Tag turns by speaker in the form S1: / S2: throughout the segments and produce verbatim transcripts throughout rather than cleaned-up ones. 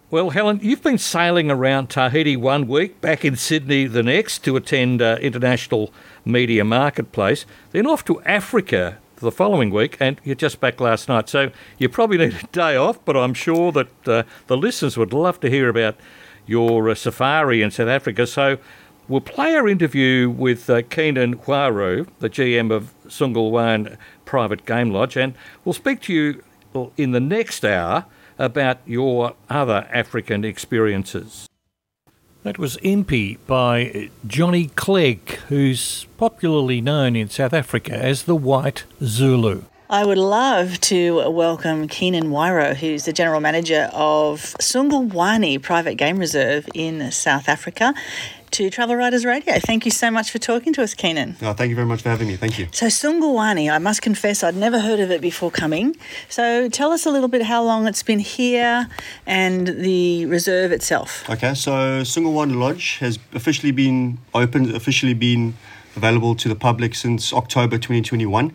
S1: Well, Helen, you've been sailing around Tahiti one week, back in Sydney the next to attend uh, International Media Marketplace, then off to Africa the following week, and you're just back last night. So you probably need a day off, but I'm sure that uh, the listeners would love to hear about your uh, safari in South Africa. So we'll play our interview with uh, Keenan Wairo, the G M of Sungulwan Private Game Lodge, and we'll speak to you in the next hour about your other African experiences. That was Impi by Johnny Clegg, who's popularly known in South Africa as the White Zulu.
S2: I would love to welcome Keenan Wairo, who's the General Manager of Sungulwani Private Game Reserve in South Africa, to Travel Writers Radio. Thank you so much for talking to us, Keenan.
S3: Oh, thank you very much for having me. Thank you.
S2: So Sungulwani, I must confess, I'd never heard of it before coming. So tell us a little bit how long it's been here and the reserve itself.
S3: Okay, so Sungulwani Lodge has officially been opened, officially been available to the public since October twenty twenty-one.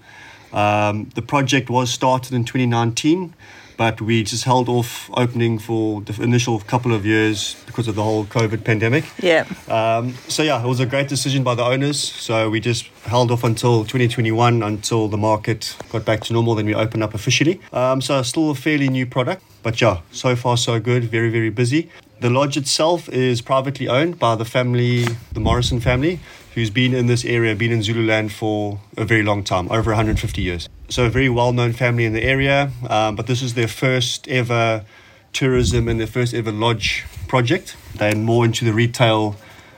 S3: Um, the project was started in twenty nineteen, but we just held off opening for the initial couple of years because of the whole COVID pandemic.
S2: Yeah.
S3: Um, so yeah, it was a great decision by the owners. So we just held off until twenty twenty-one, until the market got back to normal. Then we opened up officially. Um, so still a fairly new product, but yeah, so far so good. Very, very busy. The lodge itself is privately owned by the family, the Morrison family, who's been in this area, been in Zululand for a very long time, over one hundred fifty years. So a very well-known family in the area, um, but this is their first ever tourism and their first ever lodge project. They're more into the retail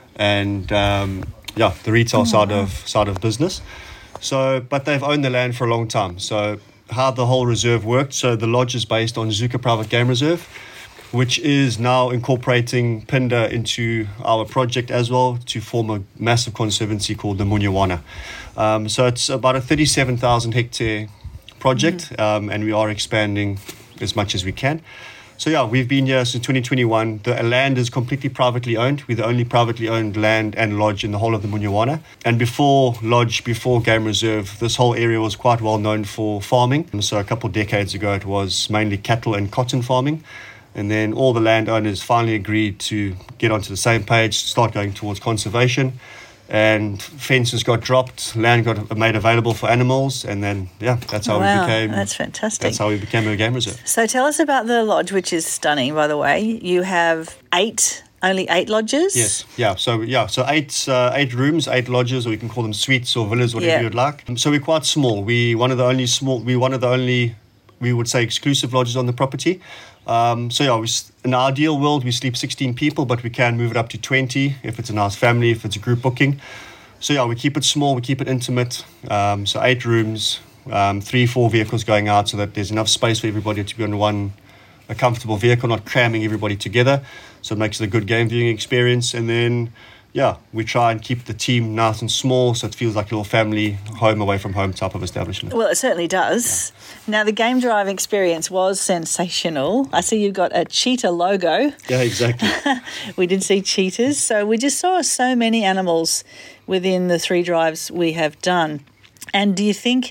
S3: and um, yeah, the retail oh, side wow. of side of business. So, but they've owned the land for a long time. So how the whole reserve worked, so the lodge is based on Zuka Private Game Reserve, which is now incorporating Phinda into our project as well to form a massive conservancy called the Munyawana. Um, so it's about a thirty-seven thousand hectare project, mm-hmm. um, and we are expanding as much as we can. So yeah, we've been here since twenty twenty-one. The land is completely privately owned. We're the only privately owned land and lodge in the whole of the Munyawana. And before lodge, before game reserve, this whole area was quite well known for farming. And so a couple of decades ago, it was mainly cattle and cotton farming. And then all the landowners finally agreed to get onto the same page, start going towards conservation. And fences got dropped, land got made available for animals, and then, yeah, that's how
S2: wow,
S3: we became...
S2: that's fantastic.
S3: That's how we became a game reserve.
S2: So tell us about the lodge, which is stunning, by the way. You have eight, only eight lodges?
S3: Yes, yeah, so yeah, so eight uh, eight rooms, eight lodges, or you can call them suites or villas, whatever yeah. you'd like. So we're quite small. We one of the only small, we one of the only, we would say, exclusive lodges on the property. Um, so yeah, we, in an ideal world, we sleep sixteen people, but we can move it up to twenty if it's a nice family, if it's a group booking. So yeah, we keep it small, we keep it intimate. Um, so eight rooms, um, three, four vehicles going out so that there's enough space for everybody to be on one, a comfortable vehicle, not cramming everybody together. So it makes it a good game viewing experience. And then, yeah, we try and keep the team nice and small so it feels like a little family, home away from home type of establishment.
S2: Well, it certainly does. Yeah. Now, the game drive experience was sensational. I see you've got a cheetah logo.
S3: Yeah, exactly.
S2: We did see cheetahs. So we just saw so many animals within the three drives we have done. And do you think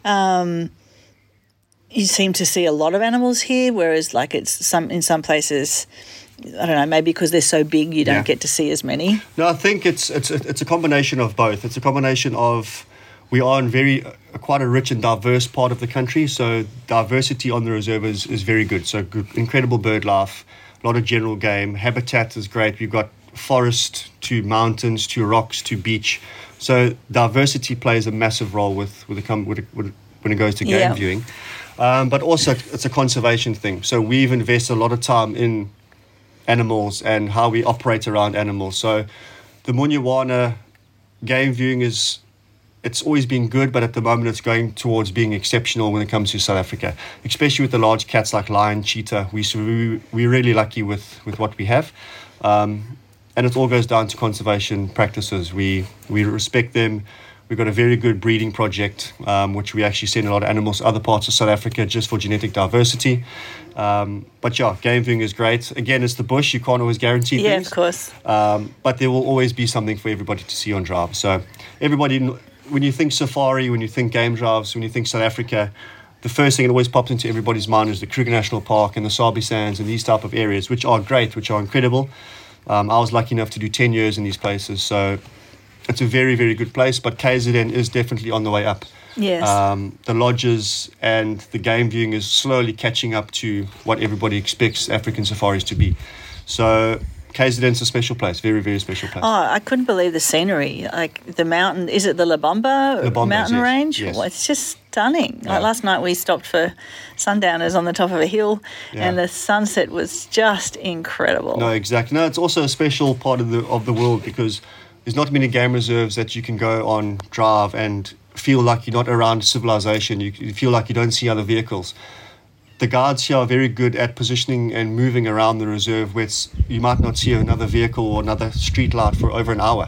S2: um, you seem to see a lot of animals here, whereas like it's some in some places... I don't know, maybe because they're so big you don't yeah. get to see as many?
S3: No, I think it's it's it's a combination of both. It's a combination of, we are in very, uh, quite a rich and diverse part of the country, so diversity on the reserve is, is very good. So good, incredible bird life, a lot of general game, habitat is great. We've got forest to mountains to rocks to beach. So diversity plays a massive role with, with, the, with, with when it goes to game yeah. viewing. Um, but also it's a conservation thing. So we've invested a lot of time in animals and how we operate around animals. So the Munyawana game viewing is, it's always been good, but at the moment it's going towards being exceptional when it comes to South Africa, especially with the large cats like lion, cheetah. We, we, we're really lucky with, with what we have. Um, and it all goes down to conservation practices. We, we respect them. We've got a very good breeding project, um, which we actually send a lot of animals to other parts of South Africa just for genetic diversity. Um, but yeah, game viewing is great. Again, it's the bush. You can't always guarantee
S2: yeah,
S3: things.
S2: Yeah, of course.
S3: Um, but there will always be something for everybody to see on drive. So everybody, when you think safari, when you think game drives, when you think South Africa, the first thing that always pops into everybody's mind is the Kruger National Park and the Sabi Sands and these type of areas, which are great, which are incredible. Um, I was lucky enough to do ten years in these places, so it's a very, very good place, but K Z N is definitely on the way up.
S2: Yes.
S3: Um, the lodges and the game viewing is slowly catching up to what everybody expects African safaris to be. So K Z N's a special place, very, very special place.
S2: Oh, I couldn't believe the scenery. Like the mountain, is it the Labamba
S3: Labambas,
S2: mountain
S3: yes,
S2: range?
S3: yes.
S2: Well, it's just stunning.
S3: Yeah.
S2: Like last night we stopped for sundowners on the top of a hill,
S3: Yeah.
S2: and the sunset was just incredible.
S3: No, exactly. No, it's also a special part of the of the world because there's not many game reserves that you can go on, drive, and feel like you're not around civilization. You, you feel like you don't see other vehicles. The guards here are very good at positioning and moving around the reserve where it's, you might not see another vehicle or another street light for over an hour,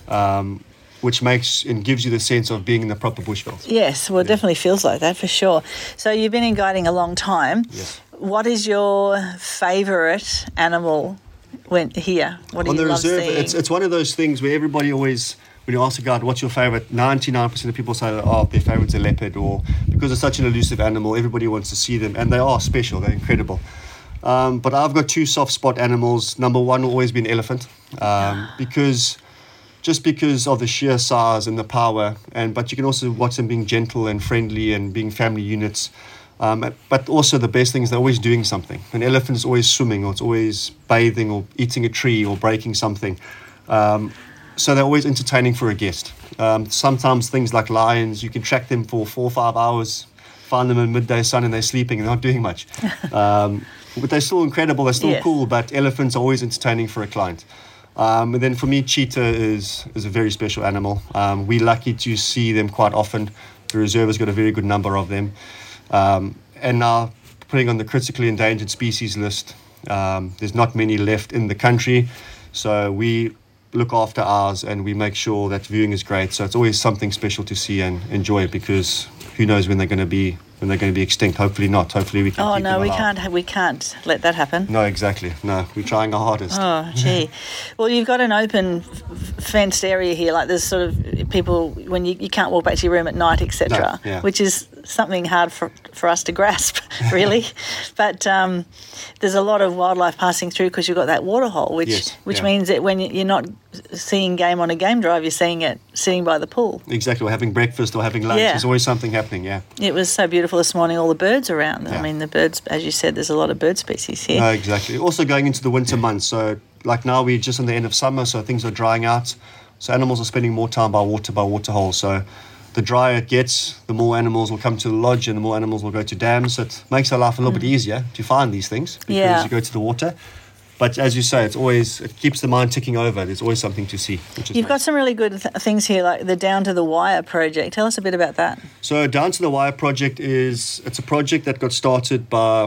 S3: um, which makes and gives you the sense of being in the proper bushveld.
S2: Yes, well, it definitely feels like that for sure. So you've been in guiding a long time.
S3: Yes.
S2: What is your favourite animal when here? What do
S3: On
S2: you
S3: the
S2: love
S3: reserve,
S2: seeing?
S3: it's it's one of those things where everybody always, when you ask a guide, what's your favourite, ninety-nine percent of people say, oh, their favourite's a leopard, or because it's such an elusive animal, everybody wants to see them, and they are special, they're incredible. Um, but I've got two soft spot animals. Number one will always be an elephant, um, because just because of the sheer size and the power, and but you can also watch them being gentle and friendly and being family units. Um, but also the best thing is they're always doing something. An elephant is always swimming, or it's always bathing, or eating a tree, or breaking something. Um, so they're always entertaining for a guest. Um, sometimes things like lions, you can track them for four or five hours, find them in midday sun and they're sleeping and they're not doing much. Um, but they're still incredible, they're still
S2: Yes.
S3: cool, but elephants are always entertaining for a client. Um, and then for me, cheetah is, is a very special animal. Um, we're lucky to see them quite often. The reserve has got a very good number of them. Um, and now putting on the critically endangered species list, um, there's not many left in the country. So we look after ours and we make sure that viewing is great. So it's always something special to see and enjoy, because who knows when they're going to be when they're going to be extinct. Hopefully not. Hopefully we can
S2: oh
S3: keep
S2: no,
S3: them
S2: we
S3: alive.
S2: can't. ha- We can't let that happen.
S3: No, exactly. No, we're trying our hardest.
S2: Oh, gee. Well, you've got an open f- f- fenced area here. Like there's sort of people when you, you can't walk back to your room at night, et cetera.
S3: No, yeah.
S2: Which is something hard for for us to grasp, really. But um, there's a lot of wildlife passing through because you've got that water hole, which
S3: Yes,
S2: which
S3: yeah.
S2: means that when you- you're not seeing game on a game drive, you're seeing it sitting by the pool.
S3: Exactly. Or having breakfast or having lunch.
S2: Yeah.
S3: There's always something happening, yeah.
S2: It was so beautiful this morning. All the birds around. I
S3: Yeah.
S2: mean, the birds, as you said, there's a lot of bird species here.
S3: No, exactly. Also going into the winter months. So like now we're just in the end of summer, so things are drying out. So animals are spending more time by water, by water holes. So the drier it gets, the more animals will come to the lodge and the more animals will go to dams. So it makes our life a little bit easier to find these things because
S2: Mm. Yeah.
S3: you go to the water. But as you say, it's always, it keeps the mind ticking over. There's always something to see. Which is
S2: You've
S3: nice.
S2: got some really good th- things here, like the Down to the Wire project. Tell us a bit about that.
S3: So Down to the Wire project is, it's a project that got started by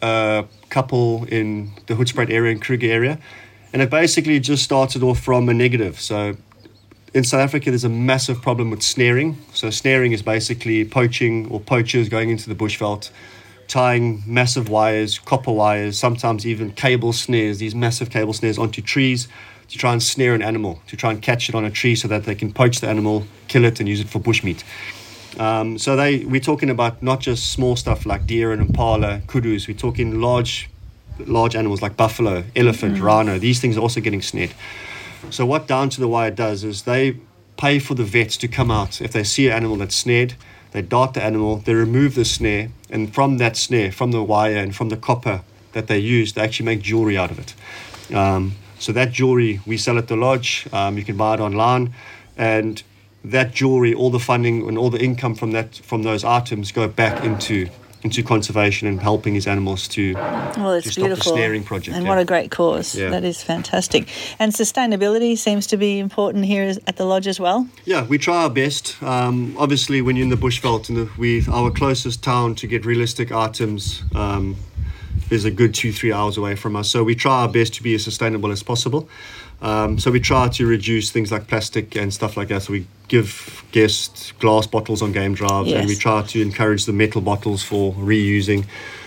S3: a couple in the Hoedspruit area and Kruger area. And it basically just started off from a negative. So in South Africa, there's a massive problem with snaring. So snaring is basically poaching or poachers going into the bushveld, tying massive wires, copper wires, sometimes even cable snares, these massive cable snares onto trees to try and snare an animal, to try and catch it on a tree so that they can poach the animal, kill it and use it for bushmeat. Um, so they, we're talking about not just small stuff like deer and impala, kudus, we're talking large large animals like buffalo, elephant, rhino. These things are also getting snared. So what Down to the Wire does is they pay for the vets to come out. If they see an animal that's snared, they dart the animal, they remove the snare, and from that snare, from the wire and from the copper that they use, they actually make jewelry out of it. Um, so that jewelry we sell at the lodge. Um, you can buy it online, and that jewelry, all the funding and all the income from that from those items go back into into conservation and helping these animals to,
S2: Well, it's
S3: to stop
S2: beautiful.
S3: the snaring project.
S2: And
S3: yeah.
S2: what a great cause.
S3: Yeah.
S2: That is fantastic. And sustainability seems to be important here as- at the lodge as well.
S3: Yeah, we try our best. Um, obviously, when you're in the bushveld, and the, we our closest town to get realistic items um, is a good two, three hours away from us. So we try our best to be as sustainable as possible. Um, so we try to reduce things like plastic and stuff like that. So we give guests glass bottles on game drives,
S2: Yes.
S3: and we try to encourage the metal bottles for reusing.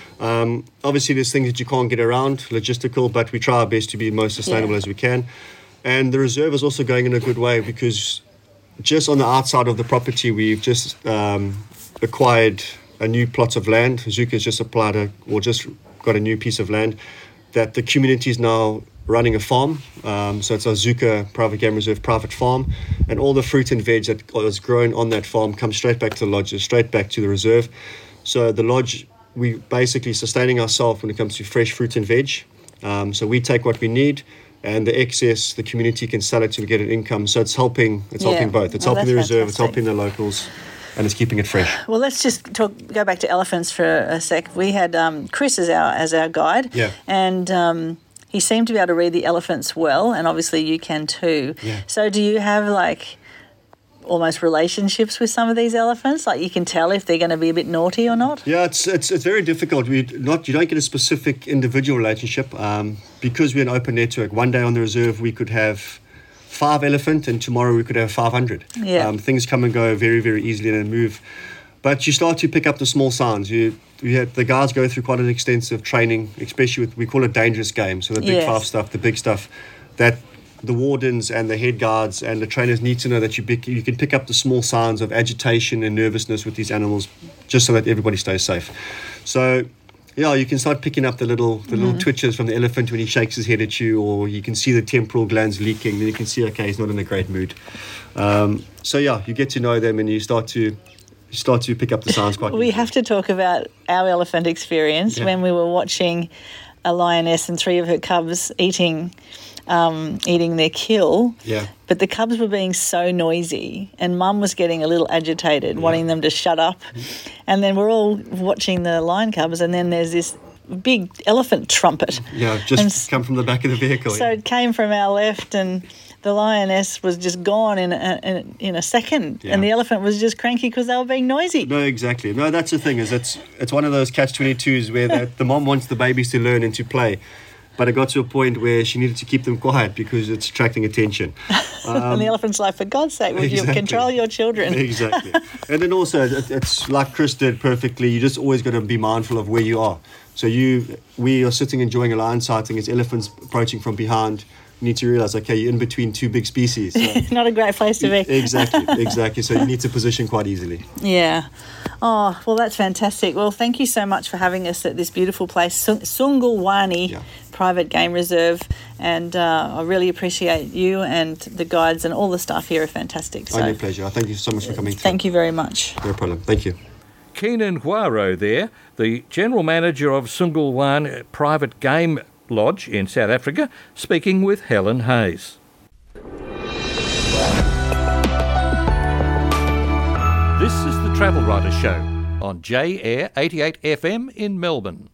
S3: Um, obviously, there's things that you can't get around, logistical, but we try our best to be most sustainable
S2: Yeah.
S3: as we can. And the reserve is also going in a good way because just on the outside of the property, we've just um, acquired a new plot of land. Zuka's just applied a, or just got a new piece of land that the community is now running a farm. Um, so it's a Zuka Private Game Reserve private farm, and all the fruit and veg that is grown on that farm comes straight back to the lodges, straight back to the reserve. So the lodge, we basically sustaining ourselves when it comes to fresh fruit and veg. Um, so we take what we need, and the excess, the community can sell it to get an income. So it's helping. It's
S2: Yeah.
S3: helping both. It's
S2: Oh,
S3: helping the
S2: that's
S3: reserve. It's
S2: fantastic.
S3: helping the locals, and it's keeping it fresh.
S2: Well, let's just talk. Go back to elephants for a sec. We had um, Chris as our as our guide,
S3: Yeah.
S2: and um, he seemed to be able to read the elephants well, and obviously you can too.
S3: Yeah.
S2: So, do you have like almost relationships with some of these elephants? Like you can tell if they're going to be a bit naughty or not.
S3: Yeah, it's it's it's very difficult. We not you don't get a specific individual relationship um, because we're an open network. One day on the reserve we could have five elephant, and tomorrow we could have five hundred.
S2: Yeah.
S3: Um, things come and go very very easily and move, but you start to pick up the small signs. You we had, the guys go through quite an extensive training, especially with we call it dangerous games. So the big
S2: Yes.
S3: five stuff, the big stuff, that the wardens and the head guards and the trainers need to know that you pick, you can pick up the small signs of agitation and nervousness with these animals, just so that everybody stays safe. So, yeah, you can start picking up the little the little twitches from the elephant when he shakes his head at you, or you can see the temporal glands leaking. Then you can see, okay, he's not in a great mood. Um, so yeah, you get to know them, and you start to you start to pick up the signs quite.
S2: We
S3: easily.
S2: have to talk about our elephant experience
S3: Yeah.
S2: when we were watching a lioness and three of her cubs eating um, eating their kill.
S3: Yeah.
S2: But the cubs were being so noisy, and Mum was getting a little agitated, wanting them to shut up. And then we're all watching the lion cubs, and then there's this big elephant trumpet.
S3: Yeah,
S2: And
S3: just
S2: s-
S3: come from the back of the vehicle.
S2: So
S3: yeah.
S2: it came from our left, and the lioness was just gone in a, in, in a second,
S3: Yeah.
S2: and the elephant was just cranky because they were being noisy.
S3: No, exactly. No, that's the thing. Is it's it's one of those catch twenty-twos where the, the mom wants the babies to learn and to play, but it got to a point where she needed to keep them quiet because it's attracting attention.
S2: and the elephant's like, for God's sake, would you
S3: exactly.
S2: control your children?
S3: Exactly. And then also, it, it's like Chris did perfectly. You just always got to be mindful of where you are. So you, we are sitting enjoying a lion sighting. It's elephants approaching from behind. You need to realize, okay, you're in between two big species. So.
S2: Not a great place to be.
S3: Exactly, exactly. So you need to position quite easily.
S2: Yeah. Oh, well, that's fantastic. Well, thank you so much for having us at this beautiful place, Sung- Sungulwani
S3: Yeah.
S2: Private Game Reserve. And uh, I really appreciate you, and the guides and all the staff here are fantastic. So
S3: Only a pleasure. Thank you so much for coming through.
S2: thank you very much.
S3: No problem. Thank you.
S1: Keenan Huaro there, the General Manager of Sungulwan Private Game Lodge in South Africa, speaking with Helen Hayes. This is the Travel Writer Show on J Air eighty-eight F M in Melbourne.